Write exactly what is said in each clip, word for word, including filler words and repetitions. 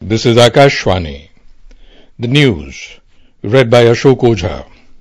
This is Akashvani. The news, read by Ashok Ojha.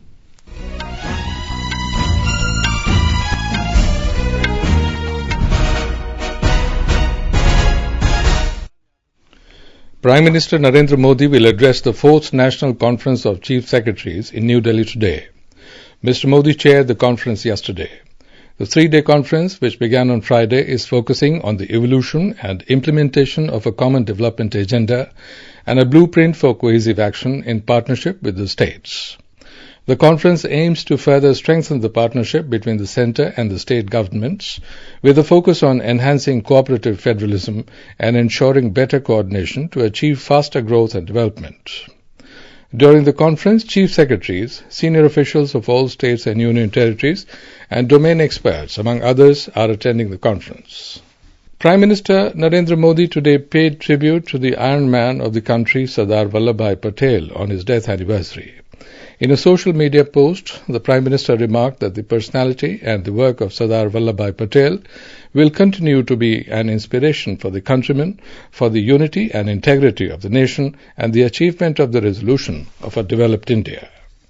Prime Minister Narendra Modi will address the fourth National Conference of Chief Secretaries in New Delhi today. Mister Modi chaired the conference yesterday. The three-day conference, which began on Friday, is focusing on the evolution and implementation of a common development agenda and a blueprint for cohesive action in partnership with the states. The conference aims to further strengthen the partnership between the centre and the state governments, with a focus on enhancing cooperative federalism and ensuring better coordination to achieve faster growth and development. During the conference, chief secretaries, senior officials of all states and union territories, and domain experts, among others, are attending the conference. Prime Minister Narendra Modi today paid tribute to the Iron Man of the country, Sardar Vallabhbhai Patel, on his death anniversary. In a social media post, the Prime Minister remarked that the personality and the work of Sardar Vallabhbhai Patel will continue to be an inspiration for the countrymen, for the unity and integrity of the nation and the achievement of the resolution of a developed India.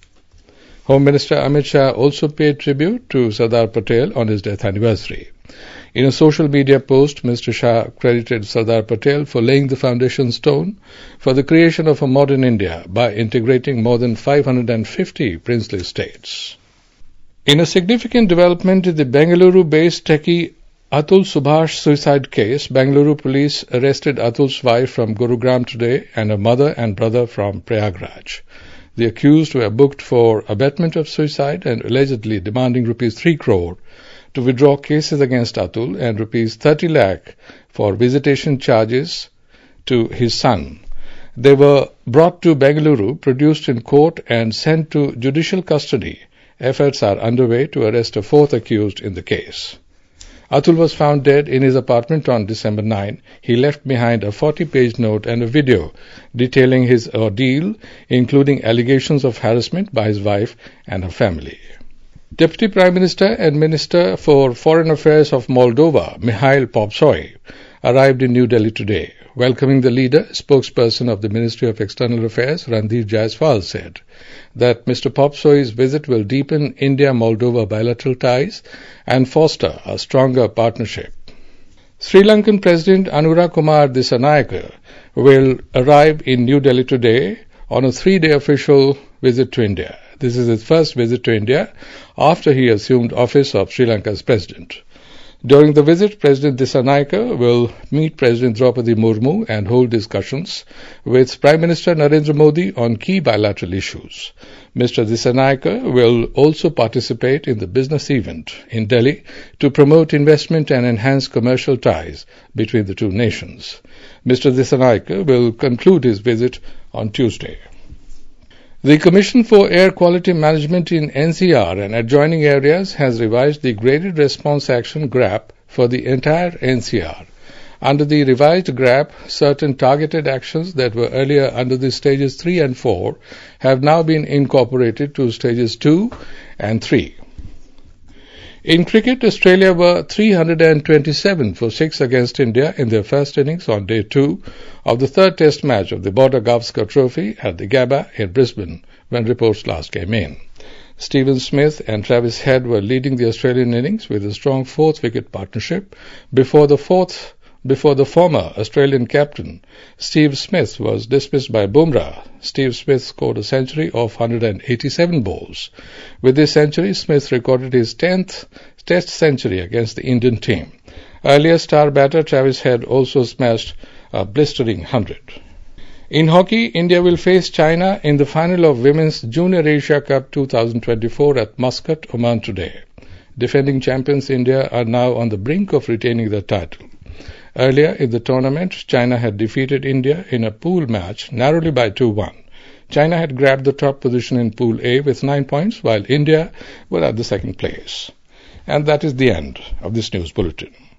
Home Minister Amit Shah also paid tribute to Sardar Patel on his death anniversary. In a social media post, Mister Shah credited Sardar Patel for laying the foundation stone for the creation of a modern India by integrating more than five hundred fifty princely states. In a significant development in the Bengaluru-based techie Atul Subhash suicide case, Bengaluru police arrested Atul's wife from Gurugram today and her mother and brother from Prayagraj. The accused were booked for abetment of suicide and allegedly demanding rupees three crore to withdraw cases against Atul and rupees thirty lakh for visitation charges to his son. They were brought to Bengaluru, produced in court and sent to judicial custody. Efforts are underway to arrest a fourth accused in the case. Atul was found dead in his apartment on December ninth. He left behind a forty-page note and a video detailing his ordeal, including allegations of harassment by his wife and her family. Deputy Prime Minister and Minister for Foreign Affairs of Moldova, Mikhail Popsoy, arrived in New Delhi today. Welcoming the leader, spokesperson of the Ministry of External Affairs, Randeep Jaiswal, said that Mister Popsoy's visit will deepen India-Moldova bilateral ties and foster a stronger partnership. Sri Lankan President Anura Kumar Dissanayake will arrive in New Delhi today on a three-day official visit to India. This is his first visit to India after he assumed office of Sri Lanka's president. During the visit, President Dissanayake will meet President Draupadi Murmu and hold discussions with Prime Minister Narendra Modi on key bilateral issues. Mister Dissanayake will also participate in the business event in Delhi to promote investment and enhance commercial ties between the two nations. Mister Dissanayake will conclude his visit on Tuesday. The Commission for Air Quality Management in N C R and adjoining areas has revised the Graded Response Action G R A P for the entire N C R. Under the revised G R A P, certain targeted actions that were earlier under the stages three and four have now been incorporated to stages two and three. In cricket, Australia were three hundred twenty-seven for six against India in their first innings on day two of the third test match of the Border Gavaskar Trophy at the Gabba in Brisbane when reports last came in. Stephen Smith and Travis Head were leading the Australian innings with a strong fourth wicket partnership before the fourth Before the former Australian captain, Steve Smith, was dismissed by Bumrah. Steve Smith scored a century of one hundred eighty-seven balls. With this century, Smith recorded his tenth Test century against the Indian team. Earlier star batter Travis Head also smashed a blistering one hundred. In hockey, India will face China in the final of Women's Junior Asia Cup twenty twenty-four at Muscat, Oman today. Defending champions India are now on the brink of retaining their title. Earlier in the tournament, China had defeated India in a pool match narrowly by two one. China had grabbed the top position in Pool A with nine points, while India were at the second place. And that is the end of this news bulletin.